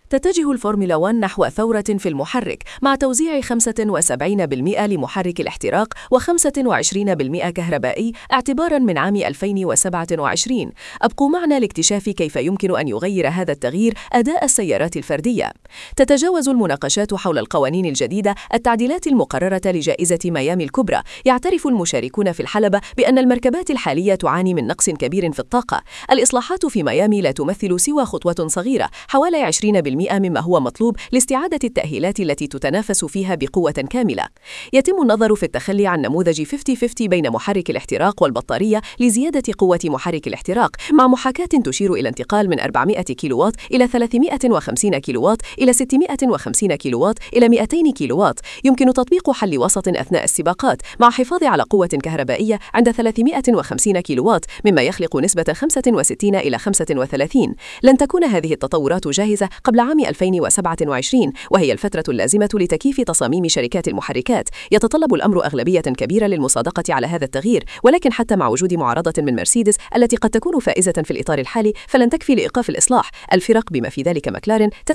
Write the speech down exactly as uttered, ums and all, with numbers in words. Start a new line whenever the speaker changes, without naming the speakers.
تتجه الفورمولا واحد نحو ثورة في المحرك مع توزيع خمسة وسبعين بالمئة لمحرك الاحتراق وخمسة وعشرين بالمئة كهربائي اعتباراً من عام ألفين وسبعة وعشرين. أبقوا معنا لاكتشاف كيف يمكن أن يغير هذا التغيير أداء السيارات الفردية. تتجاوز المناقشات حول القوانين الجديدة التعديلات المقررة لجائزة ميامي الكبرى. يعترف المشاركون في الحلبة بأن المركبات الحالية تعاني من نقص كبير في الطاقة. الإصلاحات في ميامي لا تمثل سوى خطوة صغيرة، حوالي عشرين بالمئة مما هو مطلوب لاستعادة التأهيلات التي تتنافس فيها بقوة كاملة. يتم النظر في التخلي عن نموذج خمسين خمسين بين محرك الاحتراق والبطارية لزيادة قوة محرك الاحتراق، مع محاكاة تشير إلى انتقال من أربعمئة كيلووات إلى ثلاثمئة وخمسين كيلووات إلى ستمئة وخمسين كيلووات إلى مئتين كيلووات. يمكن تطبيق حل وسط أثناء السباقات مع الحفاظ على قوة كهربائية عند ثلاثمئة وخمسين كيلووات، مما يخلق نسبة خمسة وستين إلى خمسة وثلاثين. لن تكون هذه التطورات جاهزة قبل عام ألفين وسبعة وعشرين، وهي الفترة اللازمة لتكييف تصاميم شركات المحركات. يتطلب الأمر أغلبية كبيرة للمصادقة على هذا التغيير، ولكن حتى مع وجود معارضة من مرسيدس التي قد تكون فائزة في الإطار الحالي فلن تكفي لإيقاف الإصلاح. الفرق بما في ذلك ماكلارين